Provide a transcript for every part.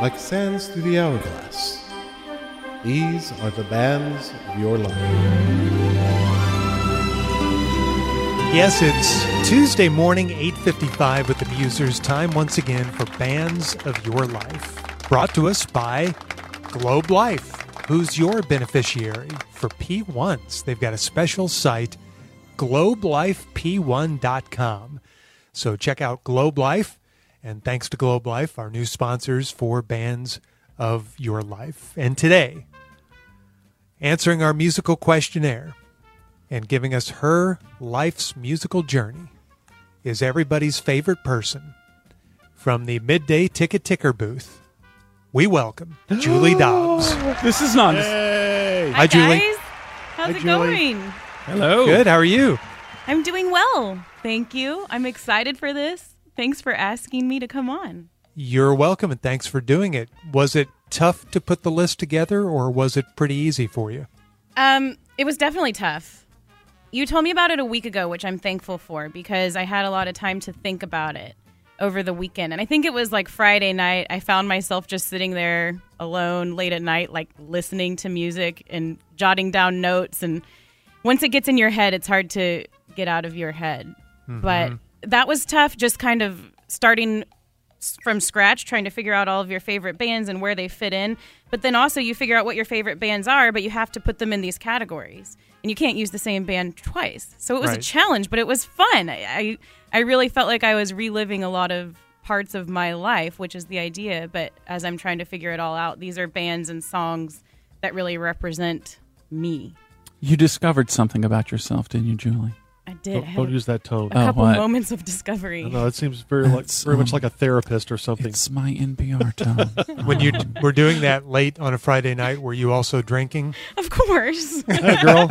like sands through the hourglass. These are the bands of your life. Yes, it's Tuesday morning, 8:55 with the Musers. Time once again for Bands of Your Life. Brought to us by Globe Life. Who's your beneficiary for P1s? They've got a special site, globelifep1.com. So check out Globe Life. And thanks to Globe Life, our new sponsors for Bands of Your Life. And today, answering our musical questionnaire and giving us her life's musical journey is everybody's favorite person from the Midday Ticket Ticker booth. We welcome Julie Dobbs. This is not... Hey! Hi, Julie. Guys. How's it Julie. going? Hello. Good. How are you? I'm doing well. Thank you. I'm excited for this. Thanks for asking me to come on. You're welcome, and thanks for doing it. Was it tough to put the list together, or was it pretty easy for you? It was definitely tough. You told me about it a week ago, which I'm thankful for because I had a lot of time to think about it over the weekend. And I think it was like Friday night. I found myself just sitting there alone late at night, like listening to music and jotting down notes. And once it gets in your head, it's hard to get out of your head. Mm-hmm. But that was tough, just kind of starting from scratch, trying to figure out all of your favorite bands and where they fit in. But then also you figure out what your favorite bands are, but you have to put them in these categories. And you can't use the same band twice. So it was a challenge, but it was fun. I really felt like I was reliving a lot of parts of my life, which is the idea. But as I'm trying to figure it all out, these are bands and songs that really represent me. You discovered something about yourself, didn't you, Julie? I did. Don't use that tone. A couple what? moments of discovery. No, it seems very much like a therapist or something. It's my NPR tone. When you were doing that late on a Friday night, were you also drinking? Of course. Hey, girl.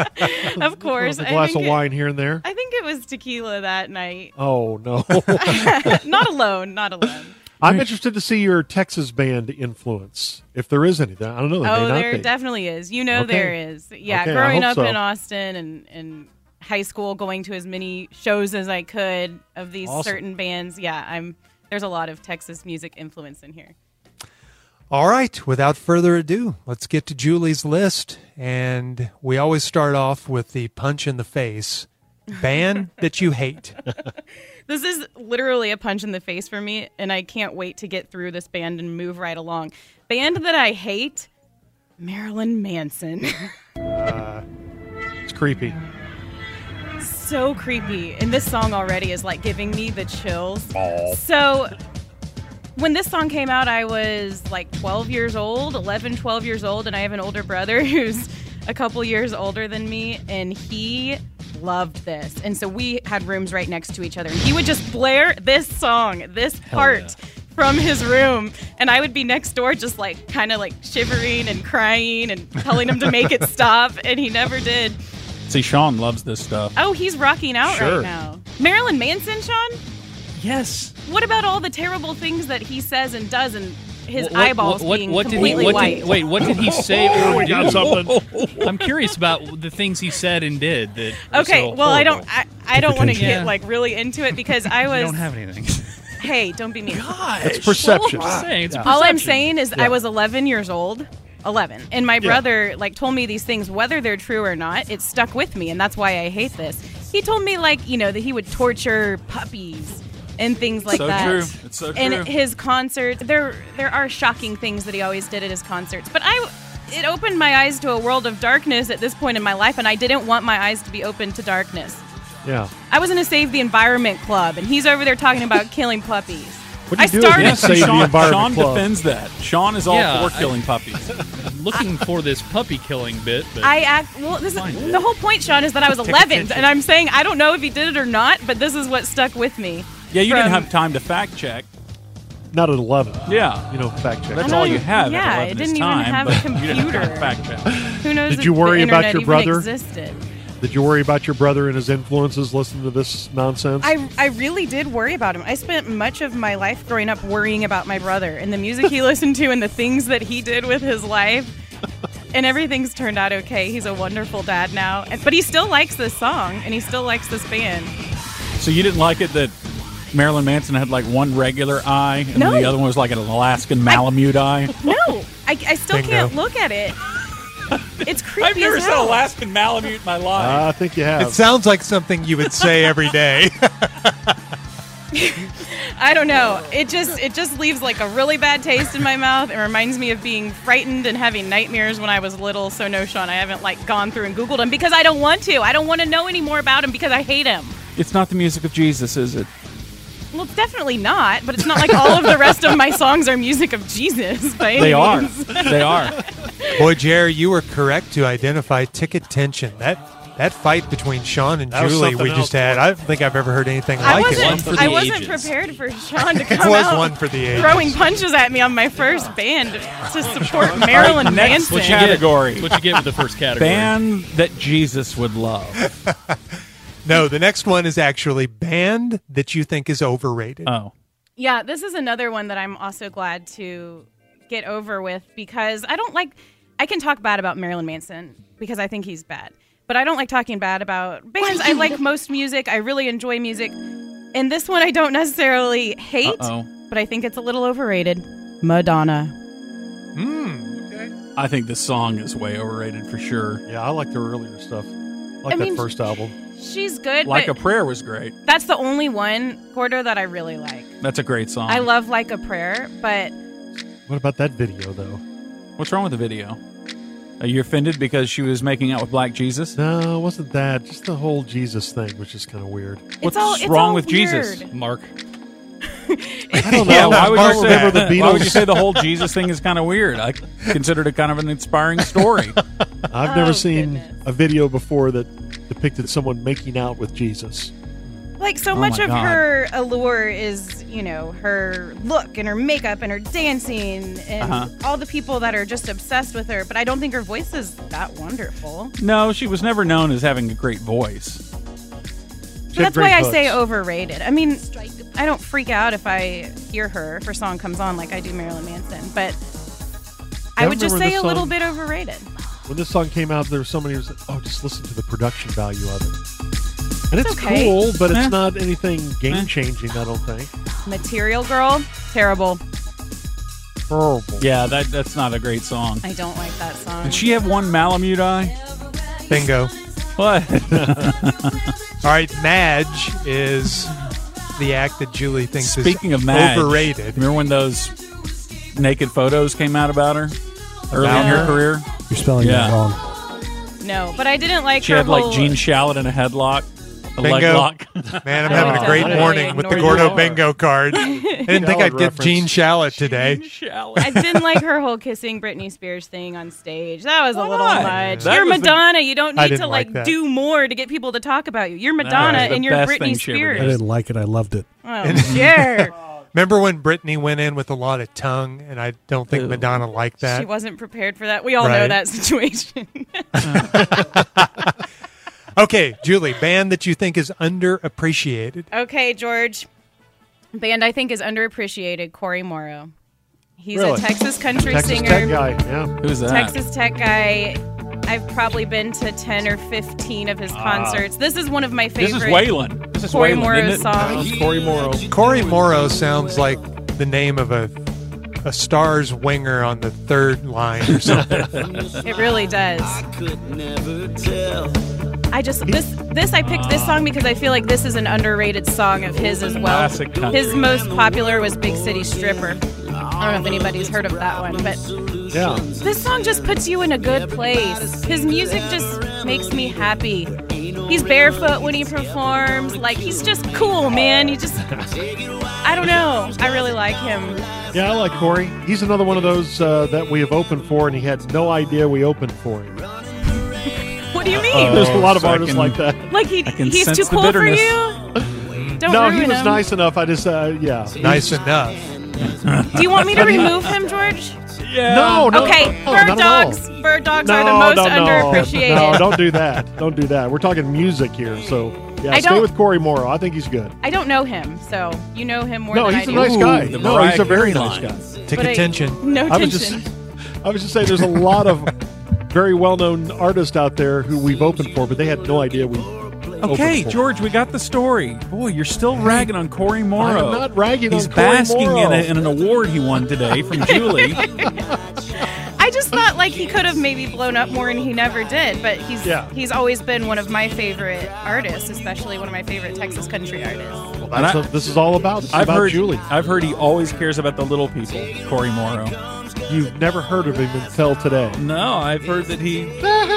Of course. A glass of wine here and there. I think it was tequila that night. Oh, no. Not alone. I'm interested to see your Texas band influence, if there is any. I don't know. There may not there be. definitely is. You know there is. Yeah, Okay, growing I up hope so. in Austin and high school, going to as many shows as I could of these certain bands. Yeah, there's a lot of Texas music influence in here. All right, without further ado, let's get to Julie's list. And we always start off with the punch in the face. Band that you hate. This is literally a punch in the face for me, and I can't wait to get through this band and move right along. Band that I hate, Marilyn Manson. It's creepy. So creepy. And this song already is like giving me the chills. So when this song came out, I was like 12 years old, and I have an older brother who's a couple years older than me, and he loved this. And so we had rooms right next to each other, and he would just blare this song, this part from his room, and I would be next door just like kind of like shivering and crying and telling him to make it stop, and he never did. See, Sean loves this stuff. Oh, he's rocking out Sure. right now. Marilyn Manson, Sean? Yes. What about all the terrible things that he says and does and his eyeballs being completely white? What did he say or We do? got something. I'm curious about the things he said and did. That were Okay, so well, horrible. I don't want to Yeah. get like really into it because I was. You don't have anything. Hey, don't be mean. It's perception. Well, I'm just saying, it's a All I'm perception. saying is I was 11 years old. 11. And my brother like told me these things, whether they're true or not, it stuck with me, and that's why I hate this. He told me that he would torture puppies and things like So that. true. It's so true. And his concerts, there are shocking things that he always did at his concerts. But it opened my eyes to a world of darkness at this point in my life, and I didn't want my eyes to be open to darkness. Yeah. I was in a Save the Environment club, and he's over there talking about killing puppies. What do you I do started- against Save the Sean Environment Club? defends that. Sean is all Yeah, for killing puppies. I'm looking for this puppy killing bit. But This is Fine. the whole point, Sean, is that I was 11, and I'm saying I don't know if he did it or not, but this is what stuck with me. Yeah, you From- didn't have time to fact check. Not at 11. Yeah. Fact check. That's I know, all you had yeah, at 11 it is didn't even time, have a but you didn't have time to computer. fact check. Who knows Did if you worry the about internet your even brother? existed? Did you worry about your brother and his influences listening to this nonsense? I really did worry about him. I spent much of my life growing up worrying about my brother and the music he listened to and the things that he did with his life. And everything's turned out okay. He's a wonderful dad now. But he still likes this song, and he still likes this band. So you didn't like it that Marilyn Manson had like one regular eye, and No. the other one was like an Alaskan Malamute eye? No, I still Bingo. can't look at it. It's creepy I've never as seen hell. Alaskan Malamute in my life. I think you have. It sounds like something you would say every day. I don't know. It just leaves like a really bad taste in my mouth. It reminds me of being frightened and having nightmares when I was little. So no, Sean, I haven't like gone through and Googled him because I don't want to. I don't want to know any more about him because I hate him. It's not the music of Jesus, is it? Well, it's definitely not. But it's not like all of the rest of my songs are music of Jesus. By any They are. means. They are. Boy, Jerry, you were correct to identify ticket tension. That fight between Sean and That was Julie we something just else. had, I don't think I've ever heard anything I like One for it. the wasn't ages. prepared for Sean to It come was out one for the ages. throwing punches at me on my first band to support Marilyn next Manson. category. That's what you get with the first category. Band that Jesus would love. No, the next one is actually band that you think is overrated. Oh. Yeah, this is another one that I'm also glad to get over with because I can talk bad about Marilyn Manson because I think he's bad. But I don't like talking bad about bands. I like most music. I really enjoy music. And this one I don't necessarily hate, but I think it's a little overrated. Madonna. I think this song is way overrated for sure. Yeah, I like the earlier stuff. I like I mean, that first album. She's good, Like a but Prayer was great. that's the only one, Gordo, that I really like. That's a great song. I love Like a Prayer, but What about that video, though? What's wrong with the video? Are you offended because she was making out with Black Jesus? No, it wasn't that. Just the whole Jesus thing was just kind of weird. What's it's wrong all with Jesus? weird. Mark. I don't know. Yeah, why would I you don't say remember the Beatles. Why would you say the whole Jesus thing is kind of weird? I considered it kind of an inspiring story. I've never Oh, seen goodness. a video before that depicted someone making out with Jesus. Like, so Oh much my of God. her allure is, her look and her makeup and her dancing and all the people that are just obsessed with her. But I don't think her voice is that wonderful. No, she was never known as having a great voice. So that's why great I hooks. say overrated. I mean, I don't freak out if I hear her if her song comes on like I do Marilyn Manson. But I would just remember say this a little song? bit overrated. When this song came out, there was somebody who was like, "Oh, just listen to the production value of it." And it's okay. cool, but Eh. it's not anything game-changing, I don't think. Material Girl, terrible. Horrible. Yeah, that's not a great song. I don't like that song. Did she have one Malamute eye? Bingo. What? All right, Madge is the act that Julie thinks Speaking is of Madge, overrated. remember when those naked photos came out about her early About in her her? career? You're spelling Yeah. that wrong. No, but I didn't like She her had whole... like Gene Shalit in a headlock, a leg Bingo. lock. Man, I'm I having a great definitely morning with the ignored Gordo you. bingo card. I didn't think I'd Khaled get reference. Gene Shalit today. Gene Shalit. I didn't like her whole kissing Britney Spears thing on stage. That was a Why little not? much. That You're was the- Madonna. You don't I need didn't to like that. do more to get people to talk about you. You're Madonna was the and you're best Britney thing she ever Spears. I didn't like it. I loved it. Oh, sure. Remember when Britney went in with a lot of tongue, and I don't think Ew. Madonna liked that. She wasn't prepared for that. We all know Right. that situation. Okay, Julie, band that you think is underappreciated. Okay, George. Band I think is underappreciated, Corey Morrow. He's Really? a Texas country Texas singer. Tech guy, yeah. Who's that? Texas Tech guy. I've probably been to 10 or 15 of his concerts. This is one of my favorite This is Waylon. This is Corey Waylon, Morrow isn't it? songs. Corey Morrow. Corey Morrow sounds like the name of a Stars winger on the third line or something. It really does. I picked this song because I feel like this is an underrated song of his as well. Classic country. His most popular was Big City Stripper. I don't know if anybody's heard of that one, but Yeah. this song just puts you in a good place. His music just makes me happy. He's barefoot when he performs. Like, he's just cool, man. I don't know. I really like him. Yeah, I like Corey. He's another one of those that we have opened for, and he had no idea we opened for him. What do you mean? There's a lot of so I artists can- like that. Like, I can he's sense too the cool for bitterness. you? Don't No, ruin he was him. nice enough. I just, yeah. Nice enough. Do you want me to remove him, George? Yeah. No, Okay, no, bird not at all. dogs. Bird dogs No, are the most no, underappreciated. No, don't do that. Don't do that. We're talking music here, so yeah. I Stay don't- with Corey Morrow. I think he's good. I don't know him, so you know him more No, than I he's a do. nice guy. the No, he's a Mariah very Carey nice line. guy. Ticket But tension. No I was tension. just saying, there's a lot of very well-known artists out there who we've opened for, but they had no idea we Okay, open for. George, we got the story. Boy, you're still ragging on Corey Morrow. I'm not ragging He's on Corey basking Morrow. in an award he won today from Julie. I just thought like he could have maybe blown up more, and he never did. But he's always been one of my favorite artists, especially one of my favorite Texas country artists. Well, that's what this is all about. This is about heard Julie. I've heard he always cares about the little people, Corey Morrow. You've never heard of him until today. No, I've heard that he...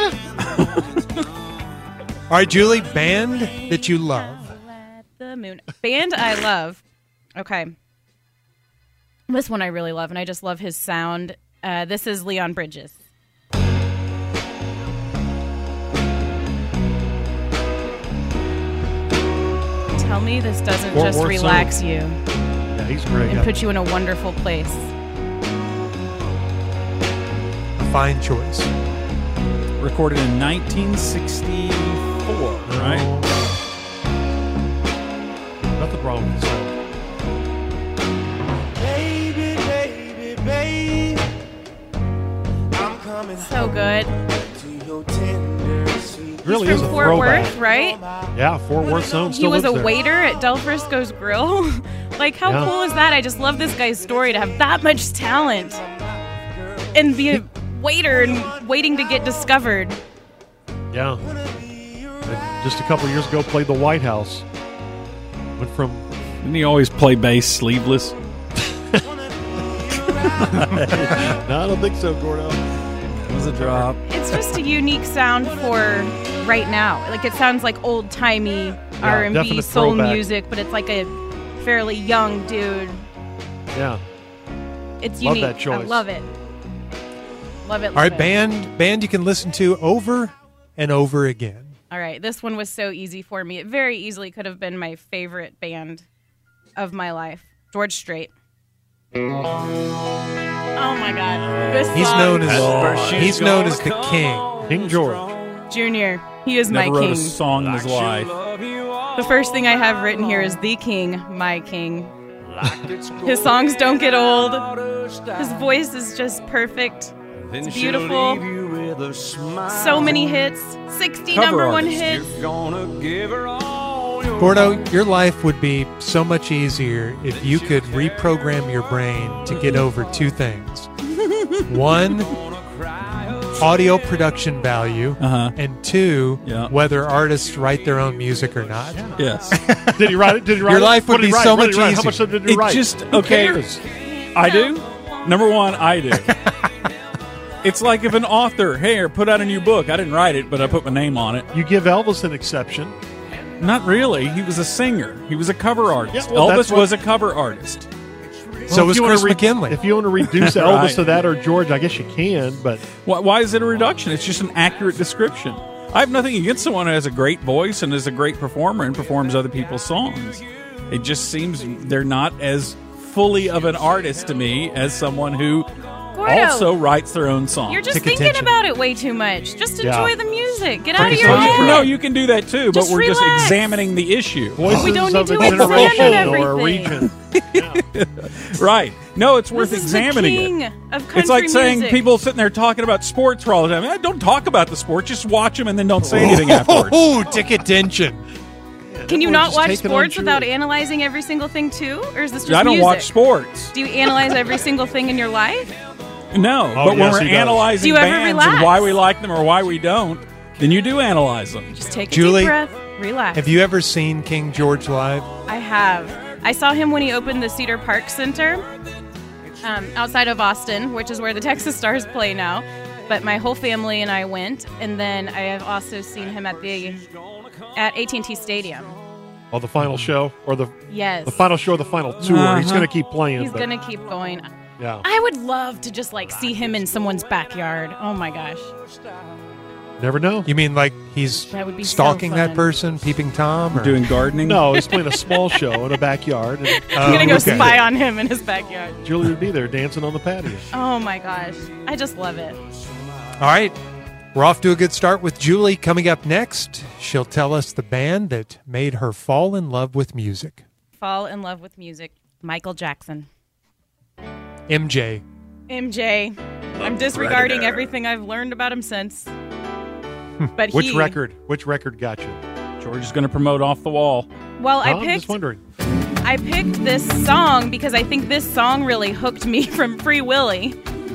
All right, Julie, band that you love. The moon band I love. Okay, this one I really love, and I just love his sound. This is Leon Bridges. Tell me this doesn't Fort just Worth relax Zone. you Yeah, he's great. and put you in a wonderful place. A fine choice. Recorded in 1964, right? Nothing wrong with the sound. So good. It really He's is from a Fort throwback. Worth, right? Yeah, Fort Worth Zone He still was a lives there. waiter at Del Frisco's Grill. Like, how Yeah. cool is that? I just love this guy's story to have that much talent and be a waiter and waiting to get discovered. Yeah. And just a couple years ago, played the White House. Went from... Didn't he always play bass sleeveless? No, I don't think so, Gordo. It was a drop. It's just a unique sound for right now. Like, it sounds like old-timey R&B, definite soul throwback. music, but it's like a fairly young dude. Yeah. It's Love unique. that choice. I love it. Love it. All right, love it. band you can listen to over and over again. All right, this one was so easy for me. It very easily could have been my favorite band of my life. George Strait. Oh my God, this He's song. known as the king. King George. Junior. He is Never my wrote king. a song in his life. The first thing I have written here is the king, my king. His songs don't get old. His voice is just perfect. It's beautiful. So many hits. 60 Cover number one artist. hits. Gordo, your life would be so much easier if you could reprogram your brain to get over two things. One, audio production value, and two, Yeah. whether artists write their own music or not. Yes. Did he write it? Did he write Your it? life would What did he be write? so What did much he write? How easier. much did he It write? just- Who okay. cares? I do. Number one, I do. It's like if an author, hey, put out a new book. I didn't write it, but I put my name on it. You give Elvis an exception. Not really. He was a singer. He was a cover artist. Yeah, well, that's Elvis what- was a cover artist. So if was you wanna Chris McKinley. If you want to reduce Right. Elvis to that or George, I guess you can, but Why is it a reduction? It's just an accurate description. I have nothing against someone who has a great voice and is a great performer and performs other people's songs. It just seems they're not as fully of an artist to me as someone who Gordo, also writes their own songs. you're just Take thinking attention. about it way too much. Just Yeah. enjoy the music. Get out of Focus your on head. the No, you can do that too, but Just we're just relax. examining the issue. voices We don't need of to a generation examine or a everything. region. Right. No, it's worth This is examining the king it. of country It's like saying music. people sitting there talking about sports for all the time. Don't talk about the sport. Just watch them and then don't say anything afterwards. Oh, take attention. Can you Everyone's not just watch taking on sports Julie. without analyzing every single thing too, or is this just I don't music? watch sports. Do you analyze every single thing in your life? No, Oh, but when yes, we're he does. analyzing Do you ever bands relax? and why we like them or why we don't, then you do analyze them. Just take a Julie, deep breath, relax. Have you ever seen King George live? I have. I saw him when he opened the Cedar Park Center outside of Austin, which is where the Texas Stars play now. But my whole family and I went, and then I have also seen him at AT&T Stadium. Oh, the final show or the Yes, final show, or the final tour. He's Uh-huh. going to keep playing. he's but, gonna keep going. Yeah, I would love to just like see him in someone's backyard. Oh my gosh. never know. You mean like he's That would be so stalking that fun. person, peeping Tom? Or? Doing gardening? No, he's playing a small show in a backyard, and I'm gonna go okay. spy on him in his backyard. Julie would be there dancing on the patio. Oh my gosh. I just love it. All right. We're off to a good start with Julie. Coming up next, she'll tell us the band that made her fall in love with music. Fall in love with music. Michael Jackson. MJ. MJ. I'm disregarding everything I've learned about him since. But Which record got you? George is going to promote Off the Wall. Well, I'm just wondering. I picked this song because I think this song really hooked me from Free Willy.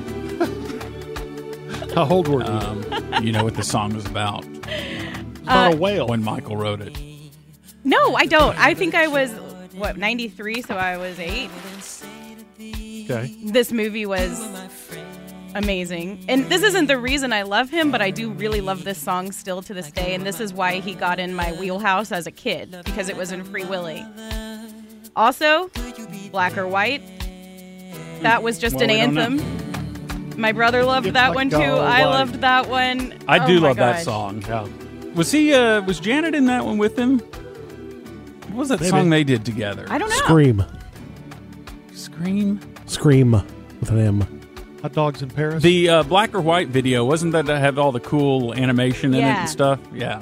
How old were you? You know what the song was about About a whale. when Michael wrote it. No, I don't. I think I was, 93, so I was 8. Okay. This movie was amazing. And this isn't the reason I love him, but I do really love this song still to this day. And this is why he got in my wheelhouse as a kid, because it was in Free Willy. Also, Black or White. That was just an we don't anthem. My brother loved that Black one too. or I White. loved that one. I do Oh my love that gosh. song. Yeah. Was was Janet in that one with him? What was that Maybe. song they did together? I don't know. Scream. Scream? Scream with an M. Hot Dogs in Paris. The Black or White video, wasn't that to have all the cool animation in it Yeah. and stuff? Yeah.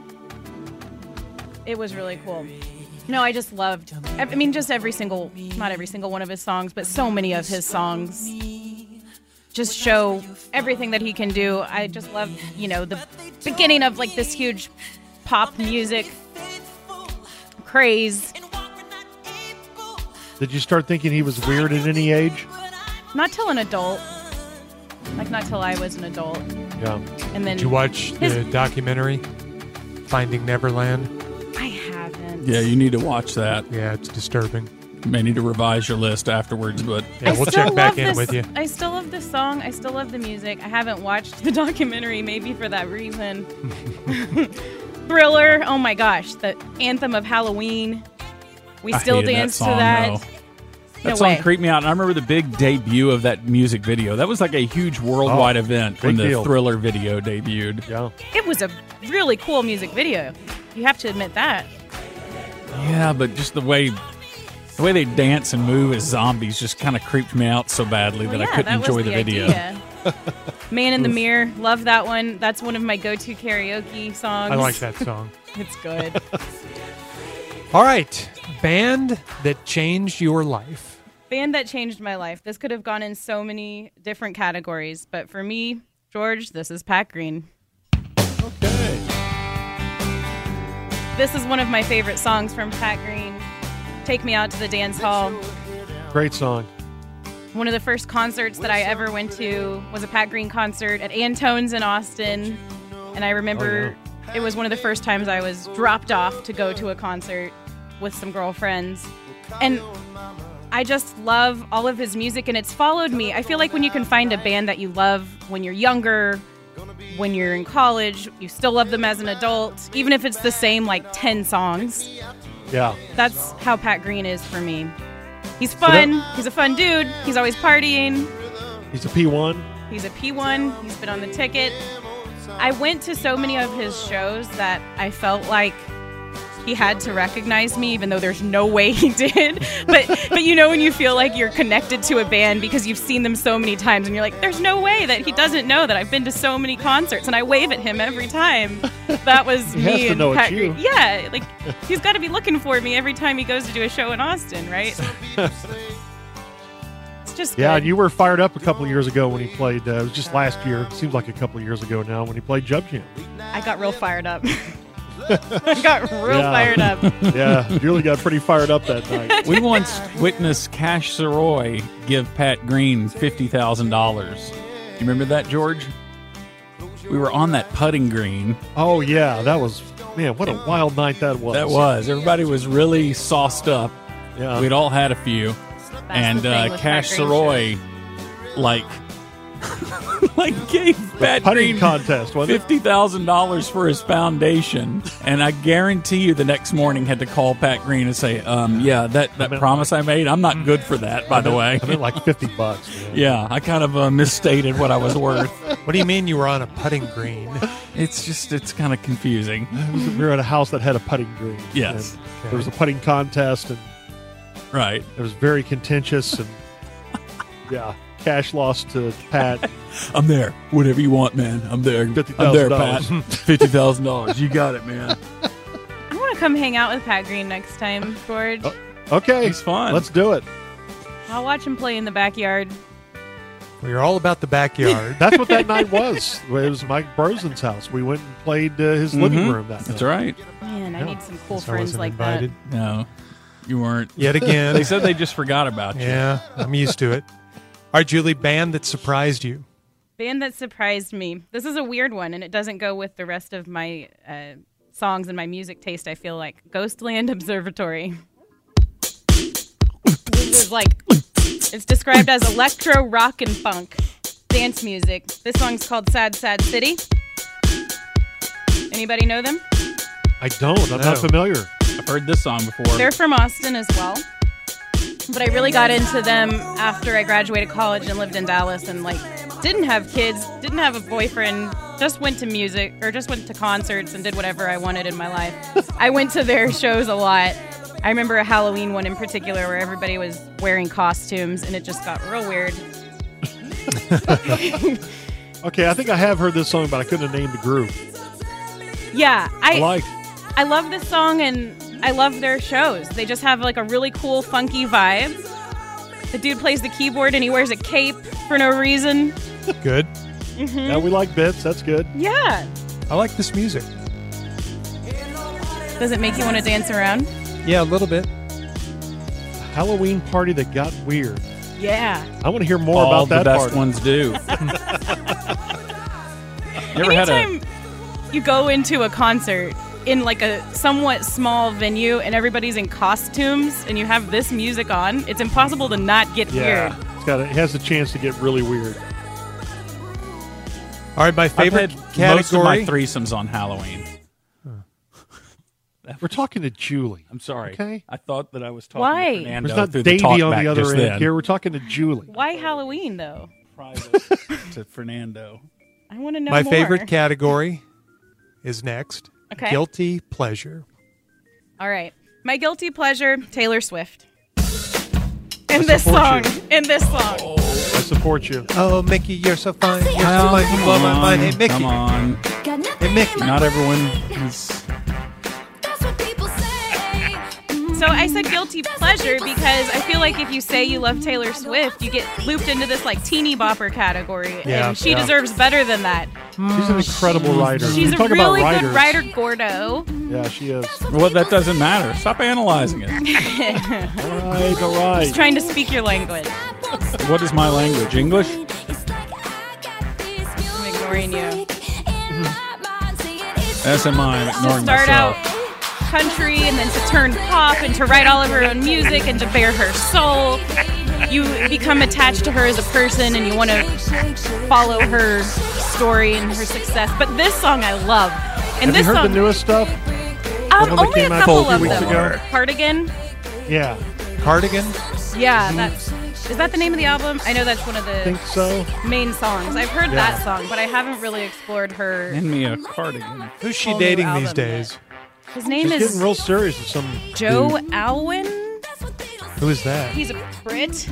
It was really cool. No, I just loved, I mean, just every single, not every single one of his songs, but so many of his songs just show everything that he can do. I just love, the beginning of like this huge pop music craze. Did you start thinking he was weird at any age? Not till an adult. Like, not till I was an adult. Yeah. And then Did you watch the documentary, Finding Neverland? I haven't. Yeah, you need to watch that. Yeah, it's disturbing. You may need to revise your list afterwards, but Yeah, I we'll still check back love in this- with you. I still love this song. I still love the music. I haven't watched the documentary, maybe for that reason. Thriller. Oh my gosh, the anthem of Halloween. We I still hated dance that song, to that. though. That No song way. creeped me out. And I remember the big debut of that music video. That was like a huge worldwide event when big the deal. Thriller video debuted. Yeah. It was a really cool music video. You have to admit that. Yeah, but just the way they dance and move as zombies just kind of creeped me out so badly Well, that I yeah, couldn't that enjoy was the video. idea. Man in the Mirror. Love that one. That's one of my go-to karaoke songs. I like that song. It's good. All right, band that changed your life. Band that changed my life. This could have gone in so many different categories, but for me, George, this is Pat Green. Okay. This is one of my favorite songs from Pat Green. Take Me Out to the Dance Hall. Great song. One of the first concerts that I ever went to was a Pat Green concert at Antone's in Austin. And I remember it was one of the first times I was dropped off to go to a concert with some girlfriends. And I just love all of his music, and it's followed me. I feel like when you can find a band that you love when you're younger, when you're in college, you still love them as an adult, even if it's the same like 10 songs. Yeah. That's how Pat Green is for me. He's fun. He's a fun dude. He's always partying. He's a P1. He's a P1. He's been on the ticket. I went to so many of his shows that I felt like he had to recognize me, even though there's no way he did. But when you feel like you're connected to a band because you've seen them so many times, and you're like, there's no way that he doesn't know that I've been to so many concerts, and I wave at him every time. That was He has me to and know it's Pat you. Green. Yeah, like he's got to be looking for me every time he goes to do a show in Austin, right? It's just Yeah, good. and you were fired up a couple of years ago when he played. It was just last year. Seems like a couple of years ago now when he played Jub Jam. I got real fired up. I got real Yeah. fired up. Yeah, you really got pretty fired up that night. We once witnessed Cash Saroy give Pat Green $50,000. You remember that, George? We were on that putting green. Oh yeah, that was, man, what a wild night that was. That was. Everybody was really sauced up. Yeah. We'd all had a few. And the thing with Cash Pat Green Saroy, like gave Pat Putting Green contest, wasn't it? $50,000 for his foundation. And I guarantee you the next morning had to call Pat Green and say, that promise I made, I'm not good for that, by the way. I meant like $50. Man. Yeah, I kind of misstated what I was worth. What do you mean you were on a putting green? It's kind of confusing. We were at a house that had a putting green. Yes. And there was a putting contest, and Right. it was very contentious. And yeah, Cash lost to Pat. I'm there. Whatever you want, man. I'm there. I'm there, Pat. $50,000. You got it, man. I want to come hang out with Pat Green next time, George. Okay, He's fun. Let's do it. I'll watch him play in the backyard. We were all about the backyard. That's what that night was. It was Mike Brosen's house. We went and played his living room that night. That's right. Man, Man, I need some cool So I friends wasn't like invited. No, you weren't. Yet again. They said they just forgot about you. Yeah, I'm used to it. All right, Julie, band that surprised you. that. Band that surprised me. This is a weird one, and it doesn't go with the rest of my songs and my music taste, I feel like. Ghostland Observatory. This is like, it's described as electro, rock, and funk dance music. This song's called Sad Sad City. Anybody know them? I don't. I'm No. not familiar. I've heard this song before. They're from Austin as well. But I really got into them after I graduated college and lived in Dallas and like didn't have kids, didn't have a boyfriend, just went to music or just went to concerts and did whatever I wanted in my life. I went to their shows a lot. I remember a Halloween one in particular where everybody was wearing costumes and it just got real weird. Okay, I think I have heard this song, but I couldn't have named the group. Yeah, I I love this song and I love their shows. They just have like a really cool, funky vibe. The dude plays the keyboard and he wears a cape for no reason. Good. Yeah, we like bits. That's good. Yeah. I like this music. Does it make you want to dance around? Yeah, a little bit. Halloween party that got weird. Yeah. I want to hear more All about that the best party. ones do. You ever had Anytime you go into a concert in like a somewhat small venue and everybody's in costumes and you have this music on, it's impossible to not get Yeah, weird. it has a chance to get really weird. All right, my I've favorite had category. most of my threesomes on Halloween. We're talking to Julie. I'm sorry. Okay. I thought that I was talking Why? to Fernando There's not through the Davey on talkback the other just end then. here. We're talking to Julie. Why Halloween though? Private to Fernando. I want to know My more. favorite category is next. Okay. Guilty pleasure. All right. My guilty pleasure, Taylor Swift. In I this support song. you. In this song. I support you. Oh, Mickey, you're so fine. You're so fine. You blow my mind. Hey, Mickey. Come on. Hey, Mickey. Not everyone is. So I said guilty pleasure because I feel like if you say you love Taylor Swift, you get looped into this like teeny bopper category, Yeah, and she yeah. deserves better than that. She's an incredible writer. She's You a talk really about good writers. writer, Gordo. Yeah, she is. Well, that doesn't matter. Stop analyzing it. All right. Trying to speak your language. What is my language? English? I'm ignoring you. SMI. I'm To ignoring start myself. out country and then to turn pop and to write all of her own music and to bare her soul. You become attached to her as a person and you want to follow her story and her success. But this song I love. And Have this you heard song, the newest stuff? one that only a came out couple a few of weeks them. ago? Cardigan. Yeah, Cardigan. Yeah, is that the name of the album? I know that's one of I the think so. main songs. I've heard Yeah. that song, but I haven't really explored her. Hand me a cardigan. Who's she Whole new dating album these days? His name She's is getting real serious with some Joe dude. Alwyn. Who is that? He's a Brit.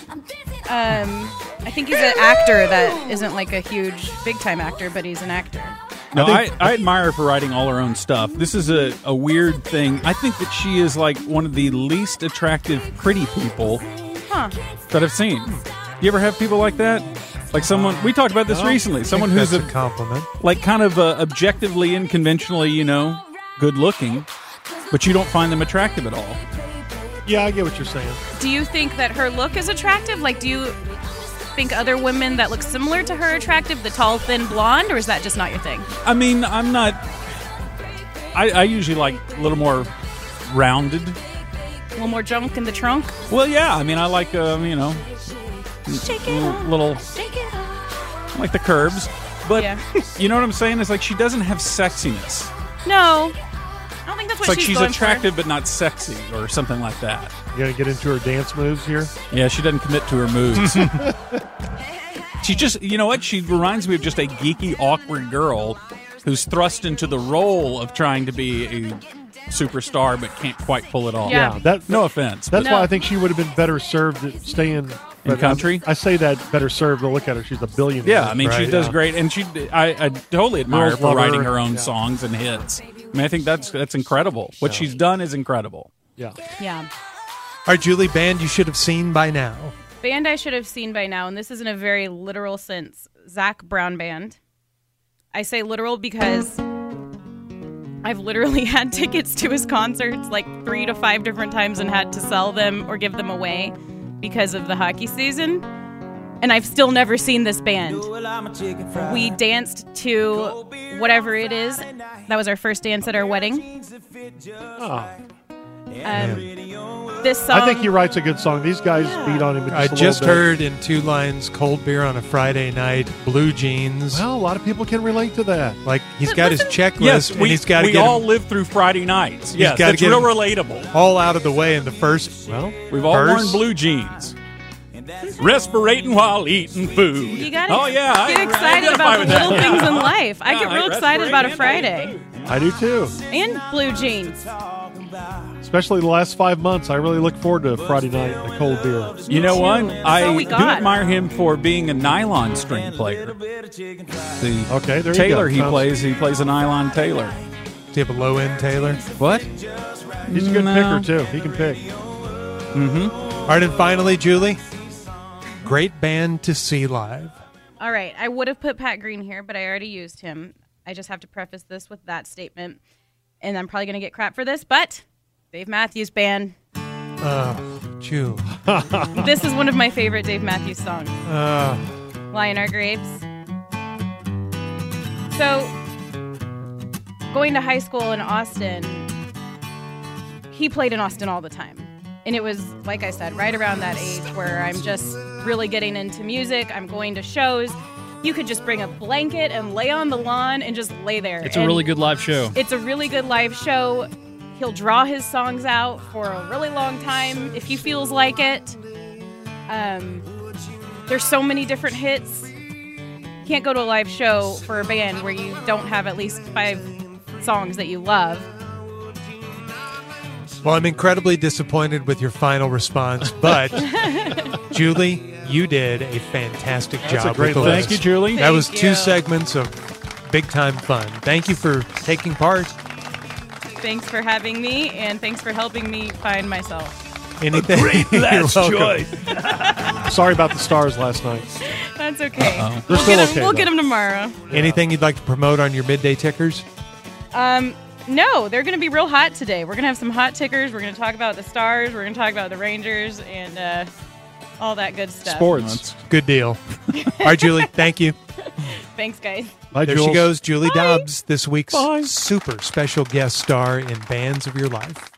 I think he's an actor that isn't like a huge big time actor, but he's an actor. No, I admire her for writing all her own stuff. This is a weird thing. I think that she is like one of the least attractive pretty people Huh. that I've seen. You ever have people like that? Like someone, we talked about this recently. Someone who's That's a compliment. like kind of objectively and conventionally, good looking, but you don't find them attractive at all. Yeah, I get what you're saying. Do you think that her look is attractive? Like, do you think other women that look similar to her attractive, the tall, thin blonde, or is that just not your thing? I mean, I'm not. I usually like a little more rounded. A little more junk in the trunk? Well, yeah. I mean, I like Shake it off. little Shake it off. like the curves, but Yeah. you know what I'm saying? It's like she doesn't have sexiness. No. I don't think that's It's what like she's going attractive but not sexy or something like that. You gotta get into her dance moves here. Yeah, she doesn't commit to her moves. She just, you know what? She reminds me of just a geeky, awkward girl who's thrust into the role of trying to be a superstar but can't quite pull it off. Yeah. No offense. That's No. why I think she would have been better served at staying In country? I say that better served to look at her. She's a billionaire. Yeah, I mean, she Right, does yeah. great, and I totally admire her Girls for love writing her. her own Yeah. songs and hits. I mean, I think that's incredible. What she's done is incredible. Yeah. Yeah. All right, Julie, band you should have seen by now. Band I should have seen by now, and this is in a very literal sense. Zach Brown Band. I say literal because I've literally had tickets to his concerts like 3 to 5 different times and had to sell them or give them away because of the hockey season. And I've still never seen this band. We danced to Whatever It Is. That was our first dance at our wedding. Oh, This song, I think he writes a good song. These guys beat on him. I just heard in 2 lines, Cold Beer on a Friday Night, Blue Jeans. Well, a lot of people can relate to that. Like, he's got his checklist, Yes, and he's got to we get all them live through Friday nights. Yes, gotta it's get real him- relatable. all out of the way in the first. Well, We've all verse. worn blue jeans. Respirating while eating food. you gotta oh, yeah, get I excited identify about the with that. little things in life. I Yeah, get real I excited about a respirate Friday. I do too. And blue jeans. Especially the last 5 months. I really look forward to Friday night and the cold beer. You know what? That's I all we do got. admire him for being a nylon string player. Okay, there you Taylor go. he plays a nylon Taylor. Do you have a low end Taylor? What? He's a good No. picker too. He can pick. All right, and finally, Julie, great band to see live. All right, I would have put Pat Green here, but I already used him. I just have to preface this with that statement. And I'm probably going to get crap for this, but Dave Matthews Band. Julie. This is one of my favorite Dave Matthews songs. Lie in Our Graves. So, going to high school in Austin, he played in Austin all the time. And it was, like I said, right around that age where I'm just really getting into music. I'm going to shows. You could just bring a blanket and lay on the lawn and just lay there. It's a really good live show. It's a really good live show. He'll draw his songs out for a really long time if he feels like it. There's so many different hits. Can't go to a live show for a band where you don't have at least 5 songs that you love. Well, I'm incredibly disappointed with your final response, but Julie, you did a fantastic job a great with the list. Thank you, Julie. That was Thank 2 you. segments of big time fun. Thank you for taking part. Thanks for having me, and thanks for helping me find myself. Anything? You're welcome. Sorry about the Stars last night. That's okay. They're We'll still get okay. We'll though. get them tomorrow. Anything you'd like to promote on your midday tickers? No, they're going to be real hot today. We're going to have some hot tickers. We're going to talk about the Stars. We're going to talk about the Rangers and all that good stuff. Sports. Good deal. All right, Julie, thank you. Thanks, guys. Bye, There Jules. she goes, Julie Dobbs, this week's Bye. super special guest star in Bands of Your Life.